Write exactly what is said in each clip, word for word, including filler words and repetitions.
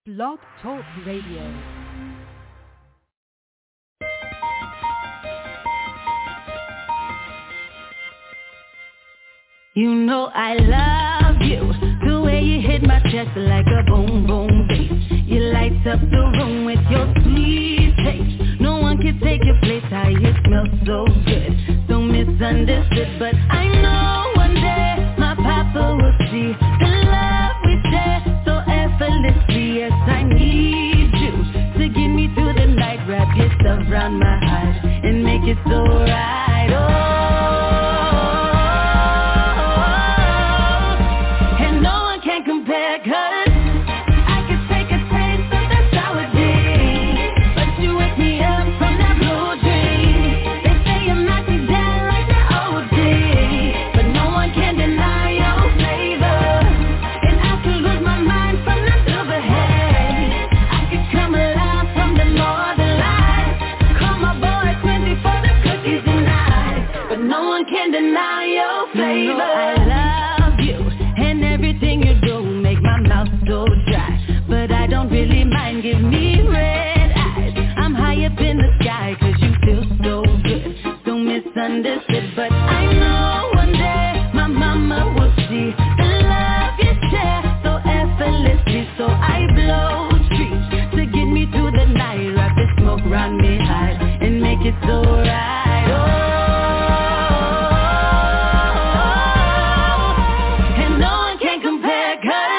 Blog Talk Radio. You know I love you, the way you hit my chest like a boom boom bass. You light up the room with your sweet taste. No one can take your place, how you smell so good. So misunderstood, but I know one day my papa will see the love we share so effortlessly. Yes, I need you to get me through the night. Wrap yourself around my heart and make it so right. Oh, compare, cause I could take a taste of that sour day, but you wake me up from that blue dream. They say I'm not too down like the old days, but no one can deny your flavor. And I could lose my mind from the silver hair. I could come alive from the northern lights. Call my boy twenty for the cookies tonight, but no one can deny your flavor. You know I love you and everything you do. So dry, but I don't really mind. Give me red eyes. I'm high up in the sky, cause you feel so good, so misunderstood. But I know one day my mama will see the love you share so effortlessly. So I blow streets to get me through the night. Wrap the smoke round me high and make it so right. Oh, and no one can compare, cause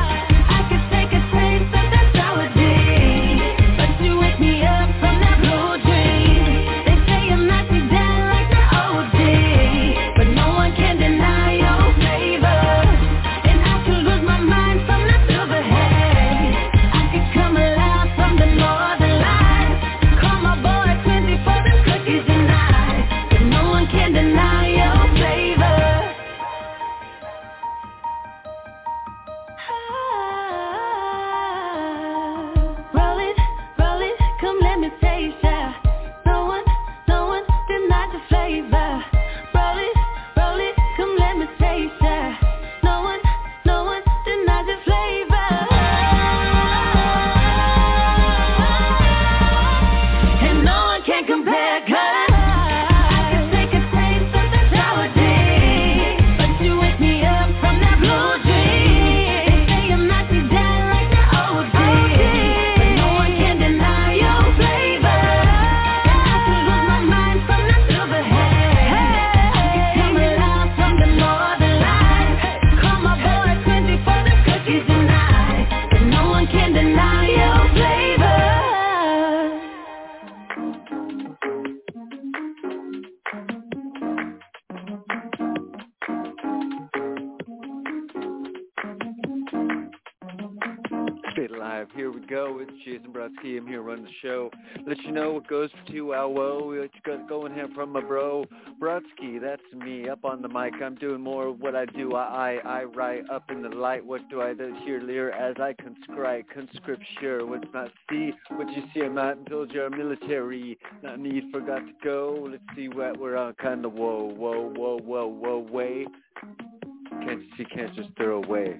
I'm here running the show. Let you know what goes for two hours. What you got going here from my bro Brodsky? That's me up on the mic. I'm doing more of what I do. I I, I write up in the light. What do I do here, Lear? As I conscribe, conscript sure. What's not see? What you see? I'm not until you're military. Not need forgot to go. Let's see what we're on. Kind of whoa, whoa, whoa, whoa, whoa, way. Can't you see? Can't just throw away.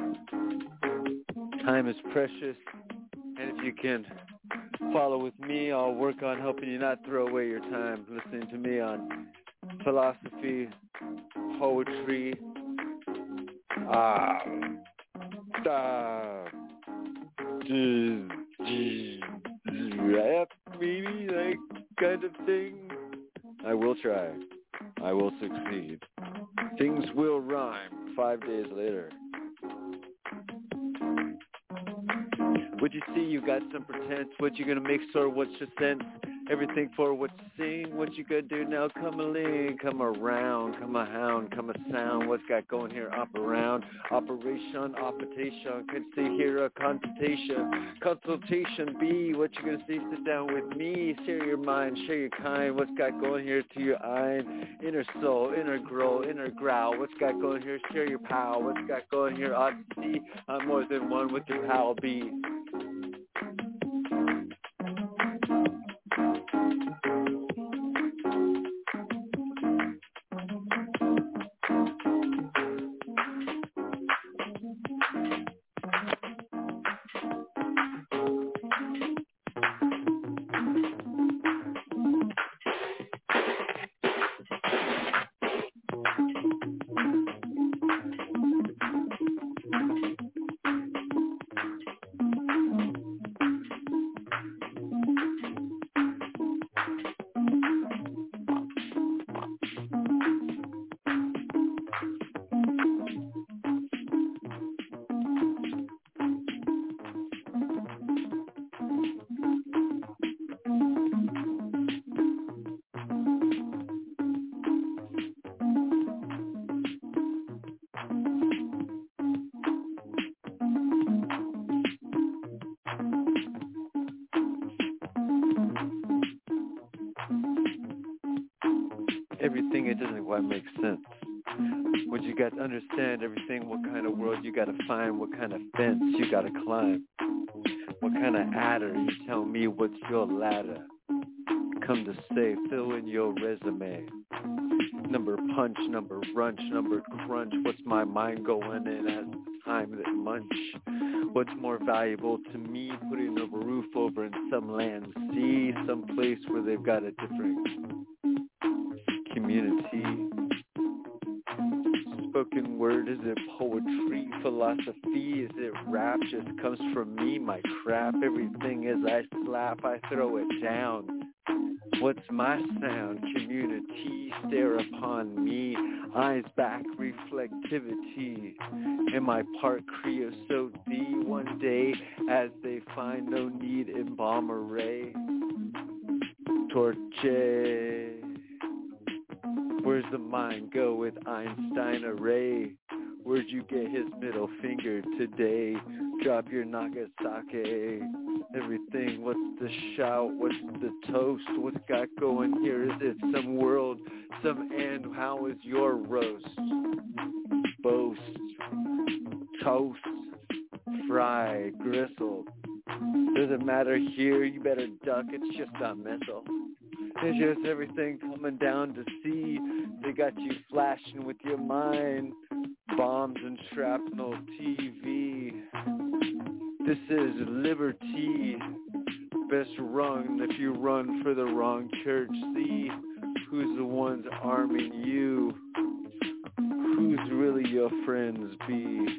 Time is precious. And if you can follow with me, I'll work on helping you not throw away your time listening to me on philosophy, poetry, ah, ah, rap, maybe, like kind of thing. I will try. I will succeed. Things will rhyme five days later. What you see, you got some pretense. What you gonna make sure? What's your sense? Everything for what you sing. What you gonna do now? Come a lean, come around, come a hound, come a sound. What's got going here? Up around, operation, operation. Could see here a consultation, consultation. B. What you gonna see? Sit down with me. Share your mind, share your kind. What's got going here to your eye? Inner soul, inner grow, inner growl. What's got going here? Share your power. What's got going here? Odyssey. I'm more than one with your pal B. everything, it doesn't quite make sense. What you got to understand, everything, what kind of world you got to find, what kind of fence you got to climb, what kind of adder, you tell me what's your ladder. Come to say, fill in your resume. Number punch, number runch, number crunch. What's my mind going in as time that munch? What's more valuable to me, putting a roof over in some land sea, some place where they've got a different community? Spoken word, is it poetry, philosophy, is it rap? Just comes from me, my crap. Everything as I slap, I throw it down. What's my sound? Community, stare upon me. Eyes back, reflectivity. Am I part creosote thee? One day, as they find no need, embalm array. Torche. Where's the mind go with Einstein array? Where'd you get his middle finger today? Drop your Nagasaki. Everything, what's the shout? What's the toast? What's got going here? Is it some world, some end? How is your roast? Boast, toast, fry, gristle. Doesn't matter here, you better duck, it's just a missile. It's just everything coming down to see. They got you flashing with your mind. Bombs and shrapnel T V. This is liberty. Best run if you run for the wrong church. See who's the ones arming you. Who's really your friends be.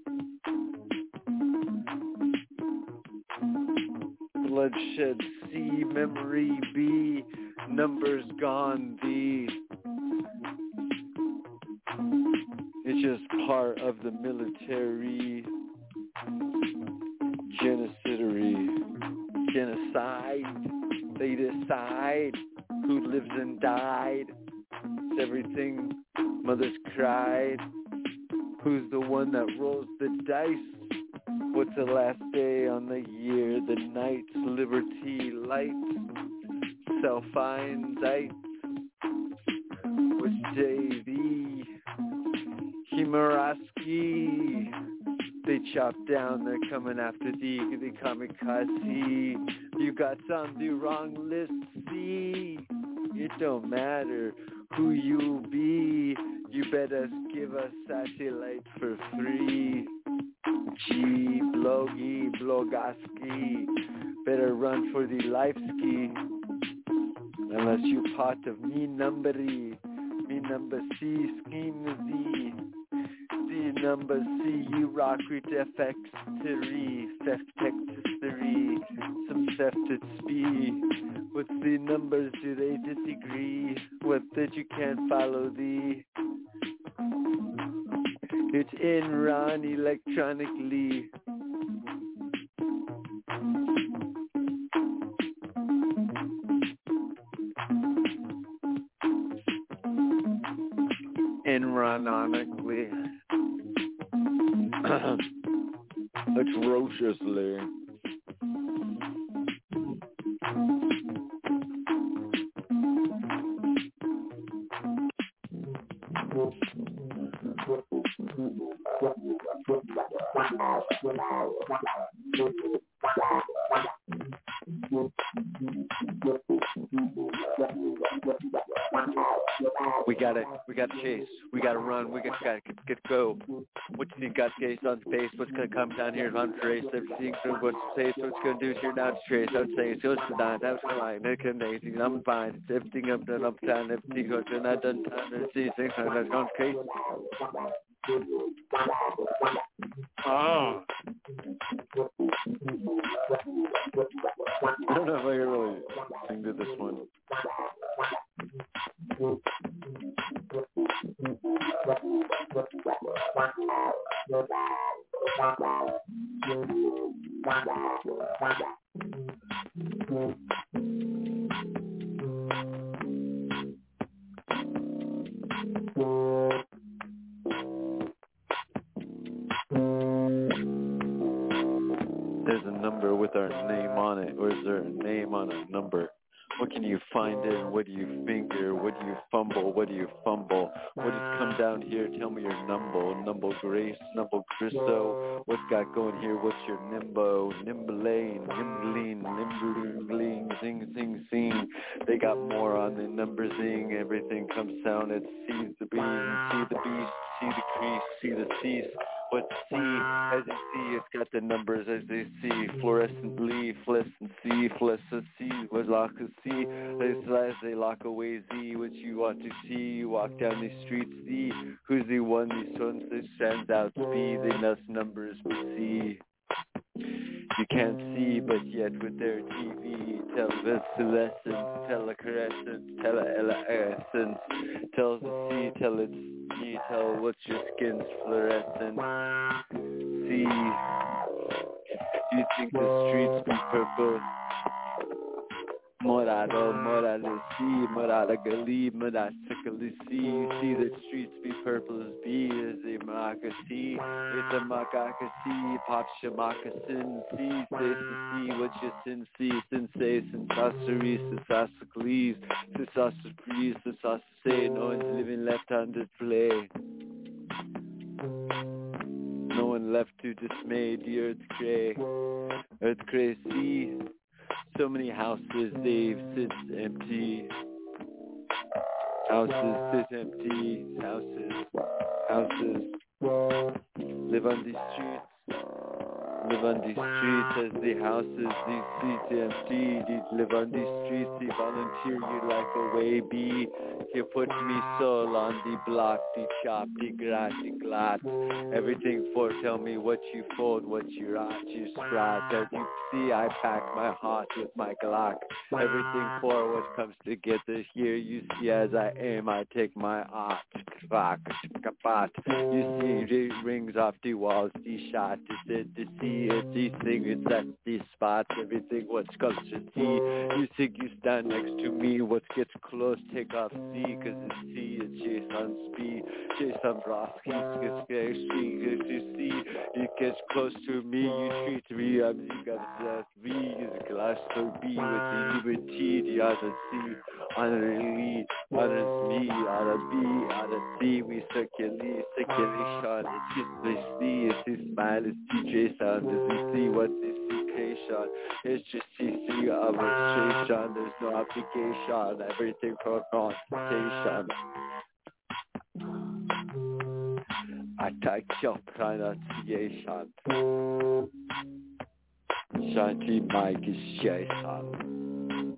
Bloodshed C, memory B, numbers gone thee. It's just part of the military genocidery, genocide. They decide who lives and died. It's everything mothers cried. Who's the one that rolls the dice? What's the last day on the year? The night's liberty lights, self-anxiety. Which day the Himuraski? They chop down, they're coming after thee, the kamikaze. You got on the wrong list, see? It don't matter who you be, you better give us satellite for free. G, blogi, blogaski, better run for the life ski. Unless you part of me numbery, me number C, scheme Z. D number C, you rock with F X three, theft three, some theft at speed. What's the numbers, do they disagree? What that you can't follow thee? It's Enron electronically. Enronically. Atrociously. We gotta, we gotta chase. We gotta run. We gotta, gotta get, get go. What do you think got case on space? What's gonna come down here on trace? Everything what's safe. What's gonna do is you're not trace. I would say it's just the nine. That's fine. It's amazing. I'm fine. It's everything up and up down. Everything goes to not done time. See things are gone crazy. Oh. I don't know if I can really sing to this one. There's a number with our name on it, or is there a name on a number? What can you find in? What do you finger? What do you fumble? What do you fumble? What has come down here? Tell me your number. Number Grace, number Christo. What's got going here? What's your nimbo? Nimblane, nimbling, nimbling, bling, zing, zing, zing. They got more on the number zing. Everything comes down. It sees the beam, see the beast, see the crease, see the cease. But see, as you see, it's got the numbers as they see. Fluorescently, fluorescent C, fluorescent C, was lock a C. As they lock away Z, what you want to see. You walk down the streets, see who's the one, these ones that stands out to be. They must numbers but see. You can't see, but yet with their T V, televisilescence, telecarescence, teleessence, tells the sea, tell it's me, tell what's your skin's fluorescent. See, do you think the streets be purple? Morado, morado, see, morado, gali, morado, see. You see the streets be purple as bee, as a maraca see. It's a macaca see, pop shamakasin, see, say to see, what you sin see, sensei, sensassery, sensasicles, sensasseries, sensasse, no one's living left-handed play. No one left to dismay the earth cray, earth cray see. So many houses they've sit empty. Houses sit empty. Houses, houses. Live on these streets. Live on these streets as the houses, these seats empty. They live on these streets. They volunteer your life away. Be you put me soul on the block, the chop, the grat, the glat. Everything for tell me what you fold, what you rot, you sprat. As you see, I pack my heart with my Glock. Everything for what comes together here. You see, as I aim, I take my art. You see, it rings off the walls, the shot. Is it to see it? These things, it's at these spots. Everything what comes to see. You think you stand next to me. What gets close, take off C, cause it's C, it's Jason speed. Jason Broski, gets scared, see, cause you see, it gets close to me. You treat me, I'm you got that V, is a glass so B with the liberty, the other C, honorary, honors me, honor B, honor C, we circulate, circulation, it's just the C, it's his smile, it's D J sound, as we see what this creation, it's just C C administration, there's no application, everything for consultation. Attack your pronunciation. Shanty Mike is Jason.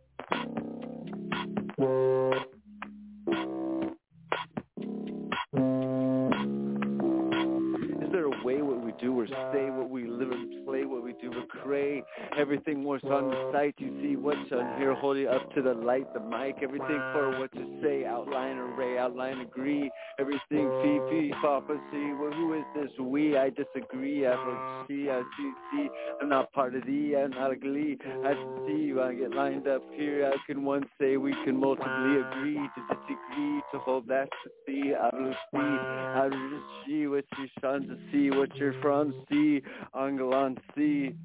Is there a way what we do or say what we live and play, what we do or create? Everything was on the site, you see what's on here, hold it up to the light, the mic, everything for what to say, outline, array, outline, agree, everything, fee, fee, papa, see, well, who is this we? I disagree, I don't see, I see, see, I'm not part of the, I'm not a glee, I see, when I get lined up here, how can one say we can multiply agree to disagree, to hold that to see, I will see, I will see what you're trying to see, what you're from, see, Angalan, see,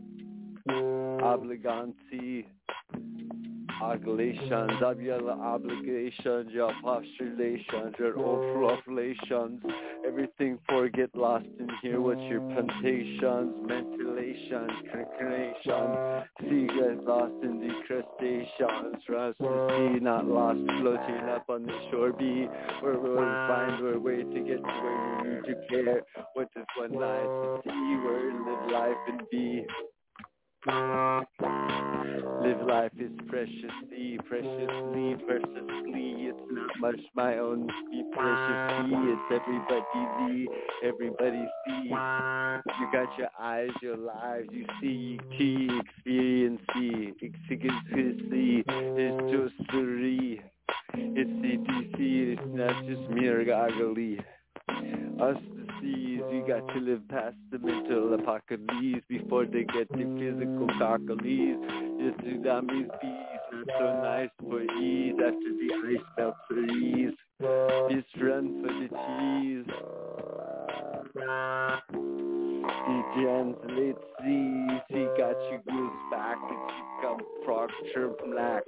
obligancy, oblations, your obligations, your postulations, your ovulations, everything for get lost in here. What's your plantations, ventilations, concretions, see get lost in the crustaceans, rust to sea, not lost, floating up on the shore, be where we'll find our way to get to where we need to care. What is one night to see, where live life and be. Live life is preciously, preciously, preciously. It's not much my own. Be preciously. It's everybody, everybody see. You got your eyes, your lives. You see, T, experience, experience. It's just three. It's C D C. It's not just mere goggly. Us the seas, you got to live past the mental apocalypse before they get the physical cockleys. It's tsunamis, bees, not so nice for ease after the ice melts for ease. Just run for the cheese. The translate seas, he got you goes back and you come from structure black.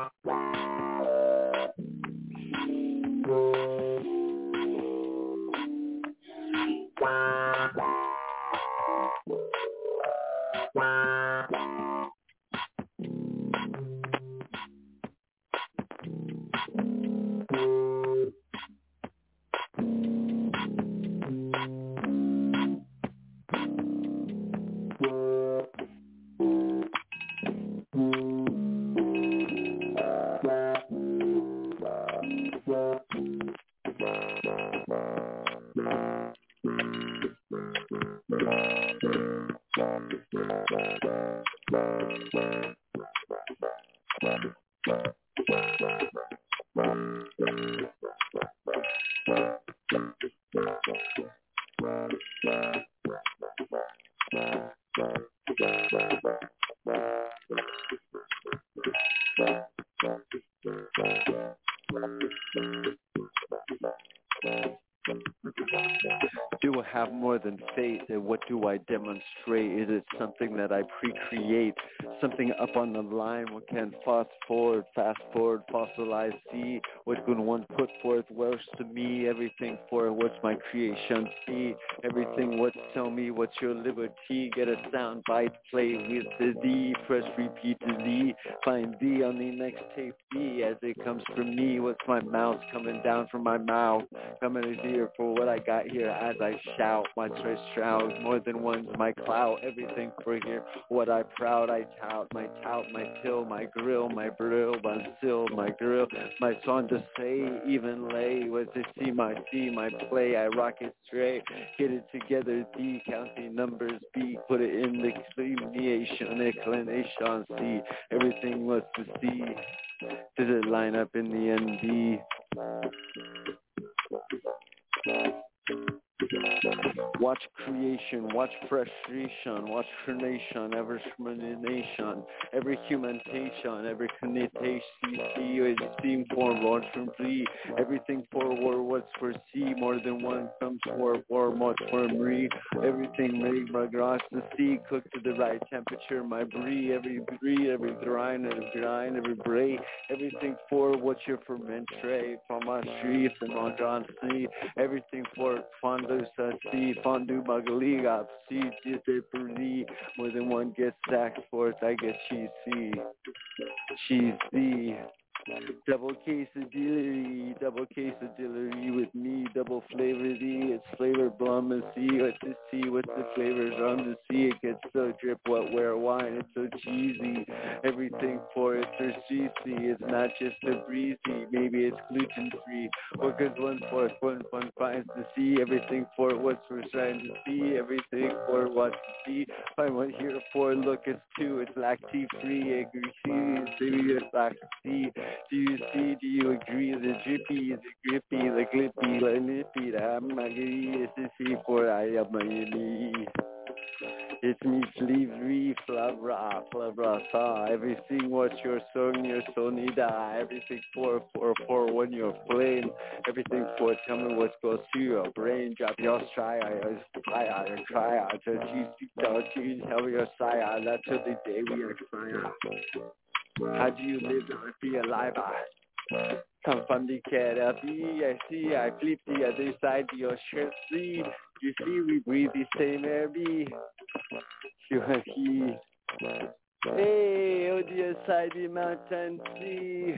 Do I have more than faith? And what do I demonstrate? Is it something that I pre-create? Something up on the line? What can fast forward, fast forward, fossilize, see? What can one put forth? Where's to me? Everything for what's my creation? See? Everything what's tell me? What's your liberty? Get a sound bite, play with the D, press repeatedly. Find D on the next tape D as it comes from me. What's my mouth coming down from my mouth? Coming here for what I got here as I shout. My choice shroud, more than one's my clout. Everything for here, what I proud I tout. My tout, my pill, my grill, my brill, my still, my grill. My song to say, even lay. What to see, my see, my play. I rock it straight. Get it together, D, count the numbers, B. Put it in the explanation, explanation, C. Everything was to see. Does it line up in the N D? Watch creation, watch frustration, watch creation, every nation, every humanation, every connotation, see, is seen for one from three, everything for war, what's for C, more than one comes for war, much for me, everything made my grass to see, cooked to the right temperature, my brie, every brie, every grind, every grind, every bray, everything for what your ferment tray, from my street, from my John C, everything for fondue, see, fondue, bagaliga, see, see, more than one gets sacked for it, I get cheesy, cheesy. Double quesadilla, double quesadilla with me, double flavor D, it's flavor blum and see, what's the C, what's the flavors on the C, it gets so drip, what, where, wine, it's so cheesy, everything for it, there's juicy, it's not just a breezy, maybe it's gluten free, what good one for it, one fun finds to see, everything for it, what's we're trying to see, everything for it, what to see, find what here for, look, it's two, it's lactose free, agree, see, maybe it's lactose. Do you see, do you agree, the drippy, the grippy, the glippy, the lippy, the hamagiri, it's the C for I am my knee. It's me, slavery, flavra, flavra, sa, everything what's your song, your sonida, everything for, for, for when you're playing, everything for, tell me what goes to your brain, drop your try, I, I, I, try, I, just you, don't you, tell your sire, that's the day we expire. How do you live and be alive? I come from the canopy, I see, I flip the other side of your shirt sleeve. You see, we breathe the same air, be. You are he. Hey, on the other side of the mountain sea.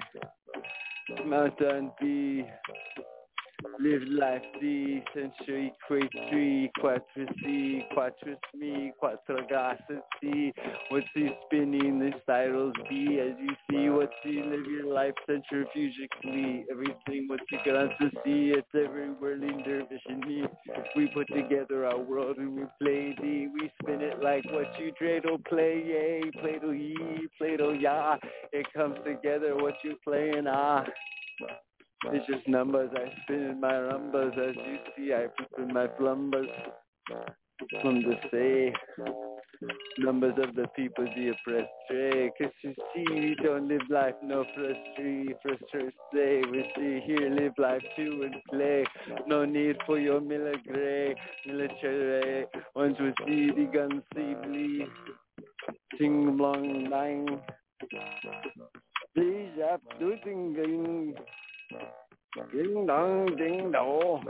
Mountain B. Live life D, century, equate three, quattro C, quattro me, quattro gas C. What's he spinning the spirals B? As you see, what's he live your life centrifugically? Everything what's he going to see? It's every whirling dervish in me. We put together our world and we play D. We spin it like what you dreidel play, yay, Play-Doh ye, Play-Doh ya. It comes together what you playing, ah. It's just numbers, I spin in my rumbas, as you see, I flip in my flumbers. From the say, numbers of the people, the oppressed stray. Cause you see, we don't live life, no frustration, frustration, say. We see here, live life too and play. No need for your military, military. Once we see the guns, see bleed. Sing long, nine. Jeff, do ding ding. Ding dong, ding dong.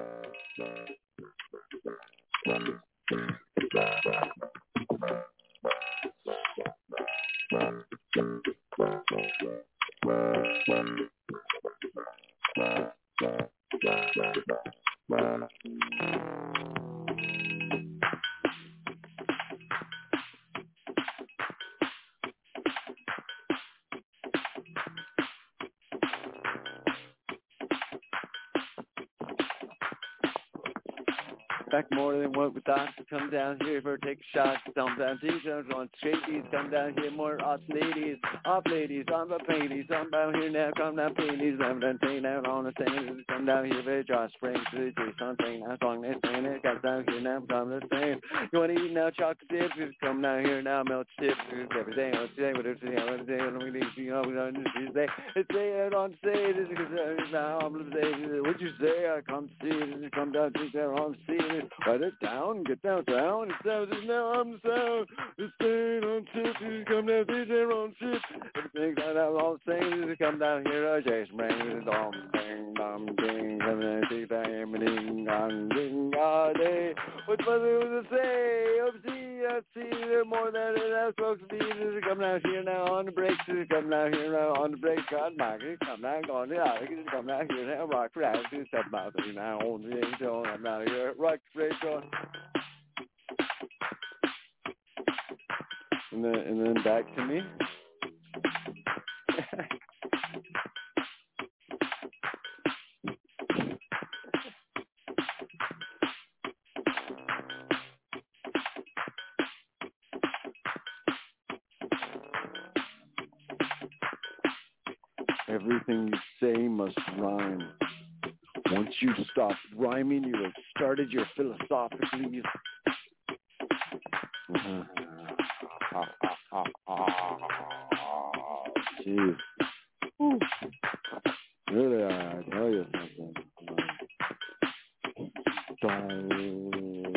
Back more than what we thought. Come down here for take a shot. Come down t-shirts on straighties. Come down here more off ladies. Off ladies, on the ladies. Come down here now, come down ladies. I'm done staying out on the sand. Come down here for Josh Springs. Do something. I'm song this thing. It comes down here now, come the same. You want to eat now chocolate chips? Come down here now, milk chips. Every day, every day, what is it? What is it? What is it? You know, we don't just say. It's say it on stage. It's because now I'm going to say, what'd you say? I come to see it. Come down to there on scene. Write it down, get down, down. It sounds as now I'm the sound. It's staying on shit. You come down, D J on shit. Everything's out of all the same. Come down here, uh, Jason Brand. Dom, ding, dom, ding. Come down, see, bang, ding, dong, ding, all day. What's mother was to say? Oh, see, I see there more than it has folks to be. Come down here now on the breaks. Come down here now on the breaks. God, Mike, come down, going to out. Come down here now, rock for out. Step out there now on the angel. I'm out here, rock. And then, and then back to me. Everything you say must rhyme. Once you stop rhyming, you have started your philosophically. Uh-huh. Jeez. Really, I tell you something. Don't.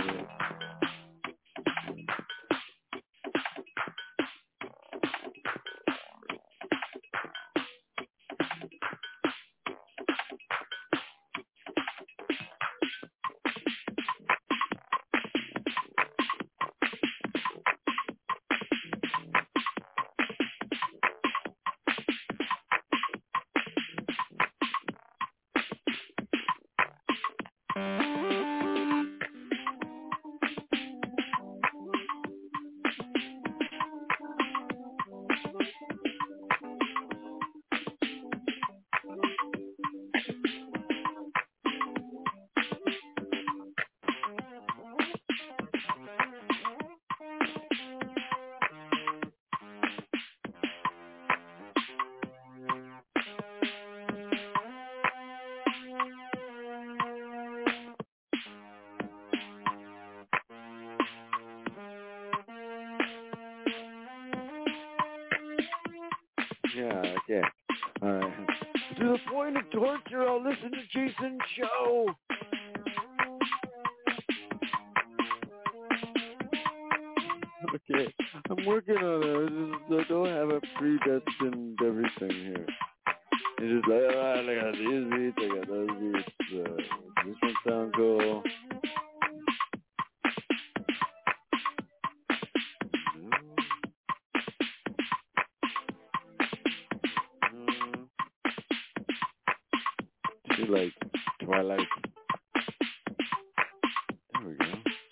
Yeah, okay. All right. To the point of torture, I'll listen to Jason's show. Okay, I'm working on it. I just I don't have a predestined everything here. It's just like, oh, I got these beats, I got those beats. Uh, this one sounds cool. She like Twilight. There we go.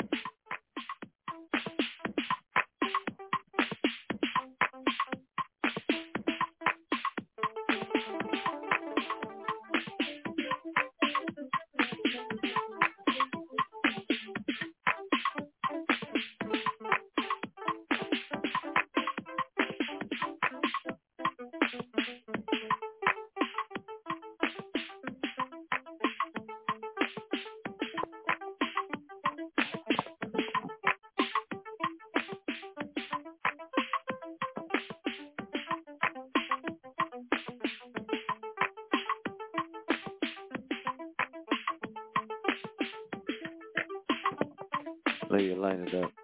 Let you line it up.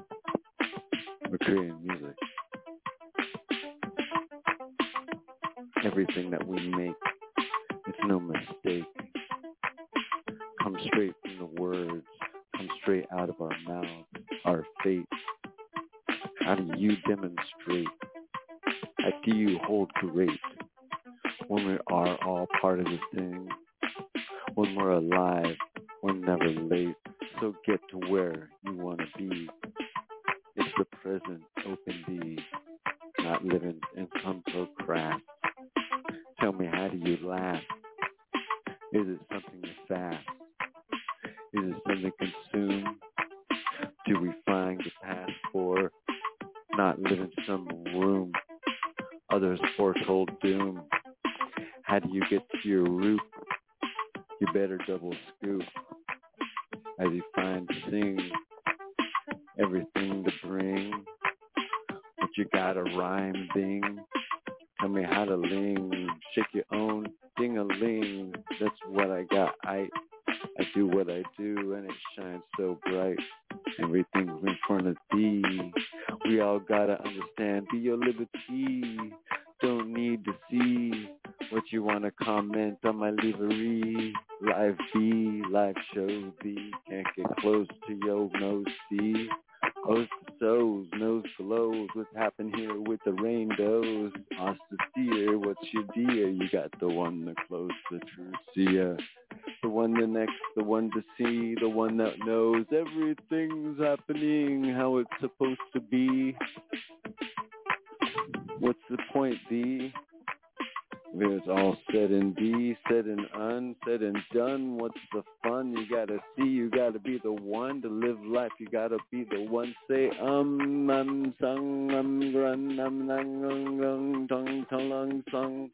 We're creating music. Everything that we make, it's no mistake. Comes straight from the words, comes straight out of our mouths, our fate. How do you demonstrate? How do you hold great when we are all part of the thing? When we're alive, we're never late. So get to where you want to be. It's the present, open thee, not living in some procrast. Tell me, how do you laugh? Is it something you fast? Is it something consumed? Do we find the path for not live in some room? Others foretold doom. How do you get to your root? You better double scoop as you find to sing everything to bring. But you gotta rhyme, ding. Tell me how to ling, shake your own ding-a-ling. That's what I got. I I do what I do, and it shines so bright. Everything's in front of thee. We all gotta understand. Be your liberty. Don't need to see what you wanna comment on my livery. Live B, live show B. Can't get close to your nose C. O's to so's, nose glows. What's happened here with the rainbows? Austere, what's your dear? You got the one that close the true seer. The one the next, the one to see, the one that knows everything's happening how it's supposed to be. What's the point, B? When it's all said and be, said and unsaid and done, what's the fun? You gotta see, you gotta be the one to live life. You gotta be the one. Say um, um, sung, um, grun, um, nang, um, gung, tung, tung, lung, sung.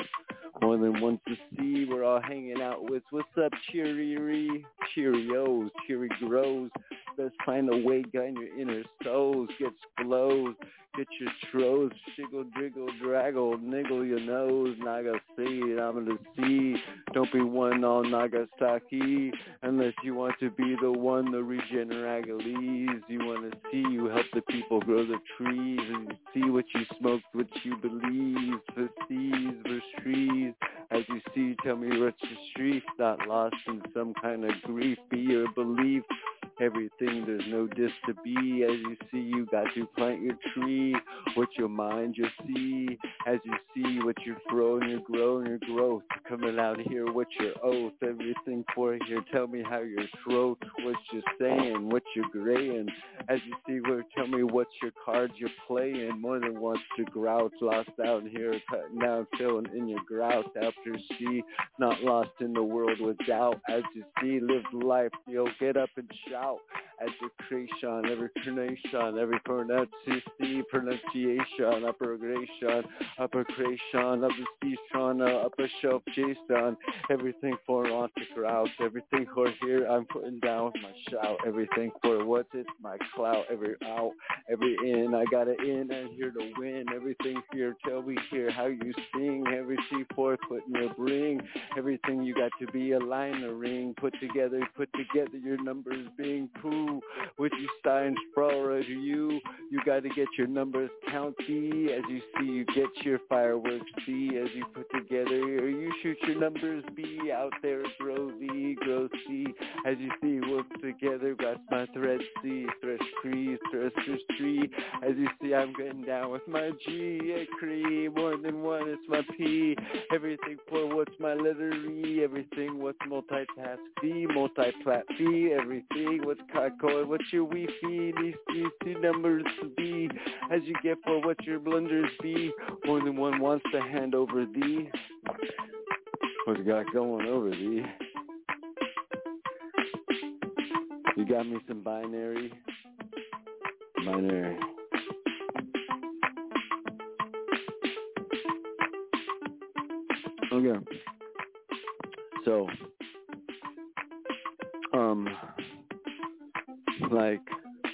More than once to see, we're all hanging out with what's up, cheery, Cheerios, cheery grows. Let's find a way, guy in your inner souls, gets glows, get your tros, shiggle, driggle, draggle, niggle your nose, Naga seed, I'm gonna see. Don't be one all Nagasaki, unless you want to be the one, the regeneragales. You want to see, you help the people grow the trees, and you see what you smoked, what you believe, for seas, for trees. As you see, tell me what's your street, not lost in some kind of grief, be your belief. Everything, there's no dis to be. As you see, you got to plant your tree. What your mind you see. As you see what you're growing, you're growing, your growth. Coming out here, what's your oath? Everything for here. Tell me how your throat, what you're saying, what you're graying. As you see, where tell me what's your cards you're playing. More than once to grouch, lost out here, cutting down, filling in your grout. After see, not lost in the world with doubt. As you see, live life, you'll get up and shout. As your creation, every creation, every pronunciation, pronunciation, upper gration, upper creation, upper station, upper shelf Jason, everything for on the crowd, everything for here, I'm putting down with my shout, everything for what's it, my clout, every out, every in, I got it in and here to win, everything here, tell me here how you sing, every C four putting your bring, everything you got to be a liner ring, put together, put together your numbers being poo, with you sign sprawl to you, you got to get your numbers count B, as you see you get your fireworks B, as you put together, or you shoot your numbers B, out there grow V, grow C, as you see work together, got my thread C, thresh crease, thresh tree, as you see I'm getting down with my G, a cree, more than one, it's my P, everything for what's my letter E, everything what's multitask B, multiplat B, everything what's cockcoy, what's your Wi-Fi, these, these two numbers to be, as you get for what your blunders be, more than one wants to hand over thee, what you got going over thee, you got me some binary, binary, okay, so, um, like,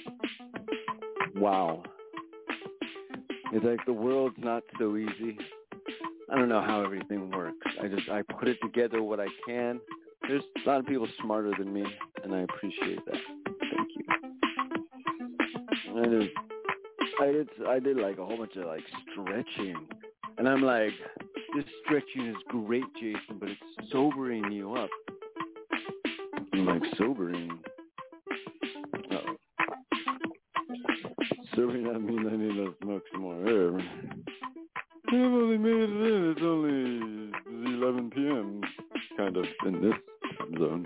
wow, it's like the world's not so easy. I don't know how everything works. I just, I put it together what I can. There's a lot of people smarter than me, and I appreciate that. Thank you. I did, I did, I did like a whole bunch of like stretching, and I'm like, This stretching is great, Jason, but it's sobering you up. I'm like, sobering? Uh-oh. Sobering, that means I need to smoke some more air. I've only made it in. It's only eleven p.m. kind of in this time zone.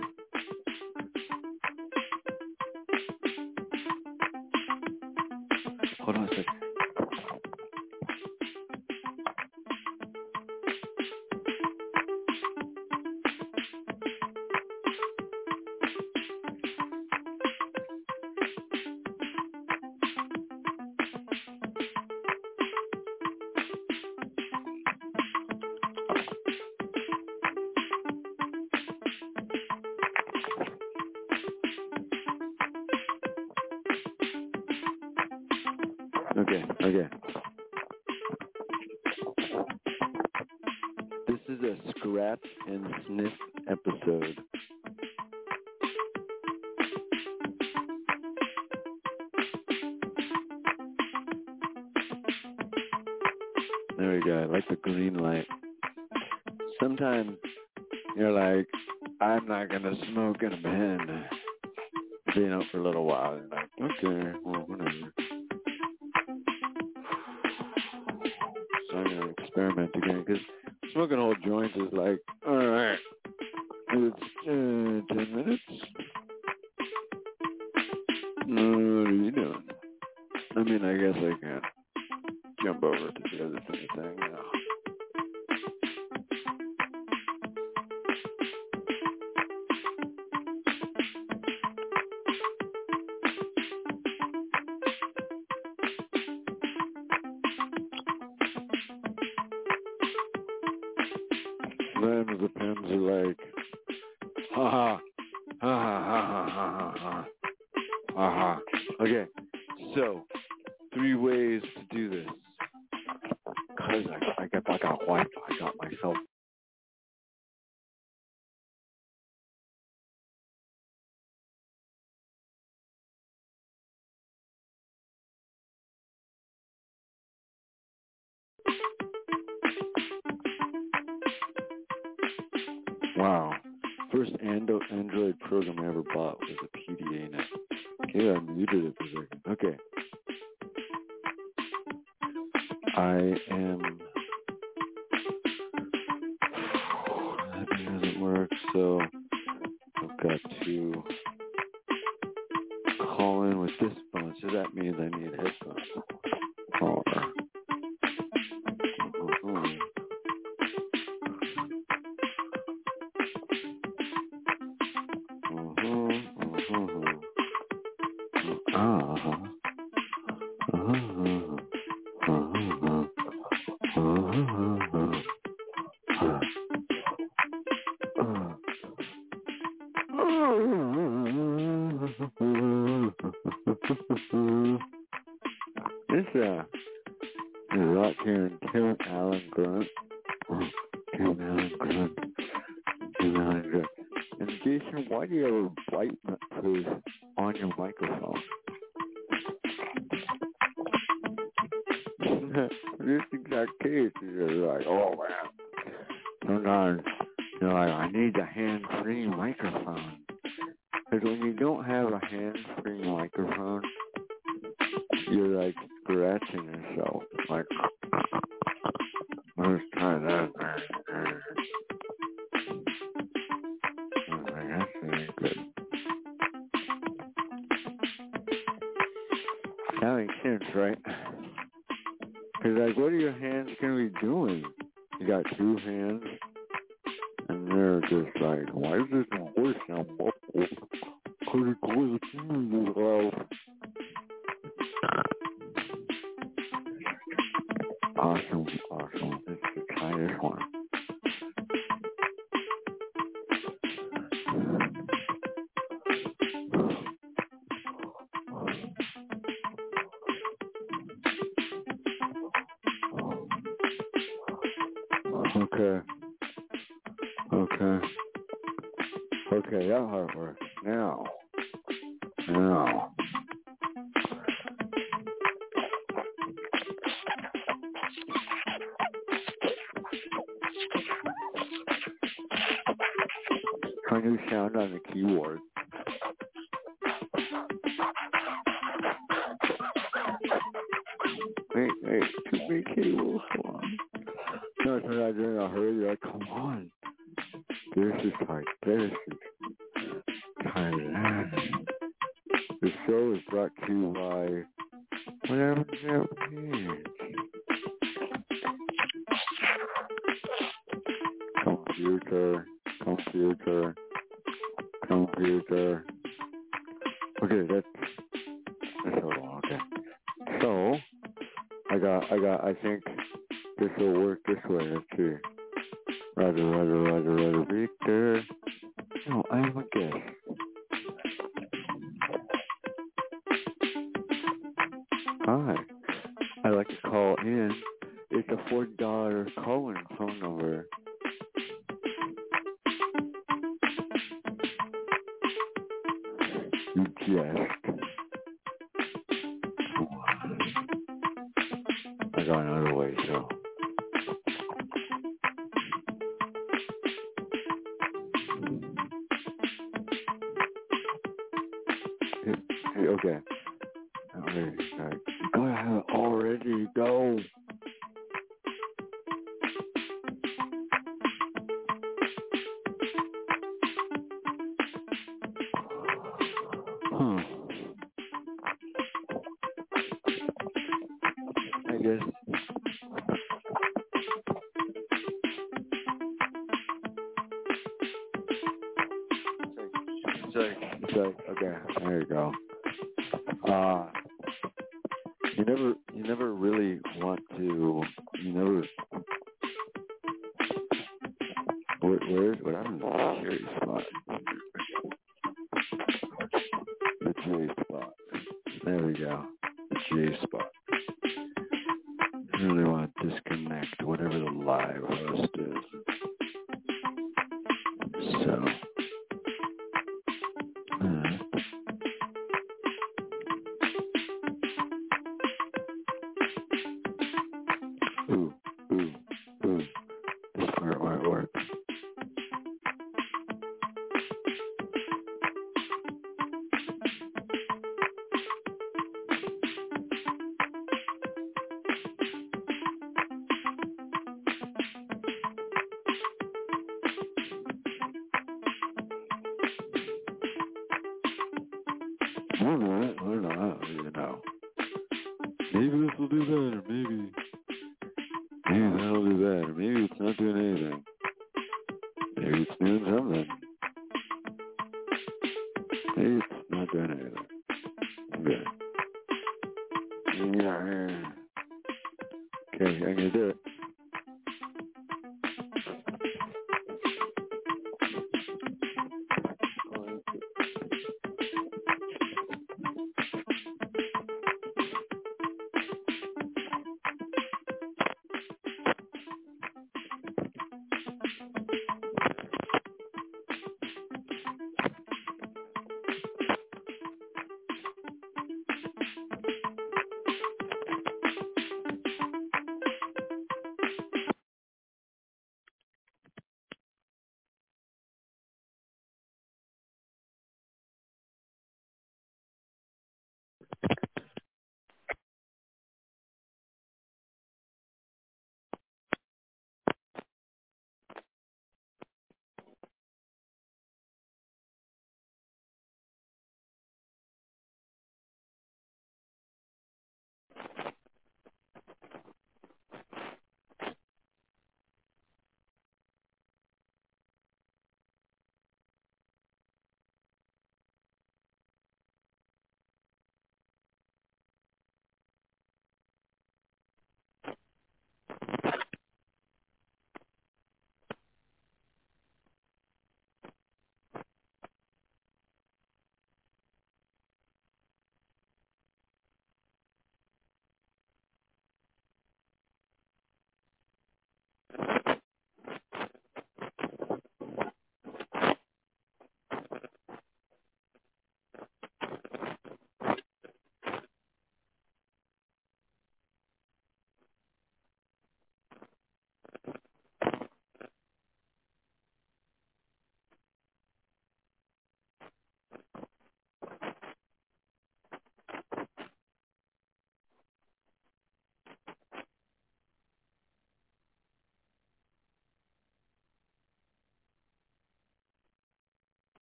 Hold on a second. Okay, okay. This is a scrap and sniff episode. There we go. I like the green light. Sometimes you're like, I'm not going to smoke in a band. Being out for a little while. You're like, okay, well, whatever. So I'm going to experiment again, because smoking whole joints is like, all right, it's uh, ten minutes. No, what are you doing? I mean, I guess I can jump over to the other thing, you know. Then the pens are like, ha ha, ha ha ha ha ha ha ha. Okay, so three ways to do this. Cause I, I got I got Wi-Fi. I got myself. Wow. First Ando- Android program I ever bought was a P D A net. Okay, I muted it for a second. Okay. I am... That doesn't work, so I've got to call in with this phone. So that means I need headphones. Or... Mm-hmm. It's uh, a lot here. Karen Allen Grunt. Karen Allen Grunt. Karen Allen Grunt. And Jason, why do you have a white nose on your microphone? This exact case is like, oh man. Sometimes you're like, I need a hand-free microphone. Because when you don't have a hand-free microphone, you're like scratching yourself. Like, let's try that. Like, that's really good. That makes sense, right? Because, like, what are your hands going to be doing? You got two hands, and they're just like, why is this voice sound muffled? Because it's going to be loud. Awesome, awesome. Let's try this one. Okay. Okay. Okay, that's how it works. Now. Now. a new sound on the keyboard. Wait, wait, too many cables, come on. No, it's not in a hurry, like, come on. This is like, this is Thailand. The show is brought to you by whatever that means. Computer, computer, computer. Okay, that's, that's so long, okay. So, I got, I got, I think this will work this way, let's see. Roger, roger, roger, roger, Victor. No, I am a guest. Hi. I'd like to call in. It's a four dollar call-in phone number. You guessed. I got another way, so. Hey, hey, okay. Okay, alright. You gotta have it already, go. Huh. I guess. Sorry. Sorry. Okay, there you go. Uh, you never, you never really want to, you never, where, where's, what happened to the cherry spot? The J spot. There we go. The J spot. You really want to disconnect whatever the live host is. So. Uh, ooh, ooh, ooh. This part might work. Or not, or not, you know. Maybe this will do better, maybe. Maybe that'll do better. Maybe it's not doing anything. Maybe it's doing something. Maybe it's not doing anything. Okay. Yeah. Okay, I'm gonna do it.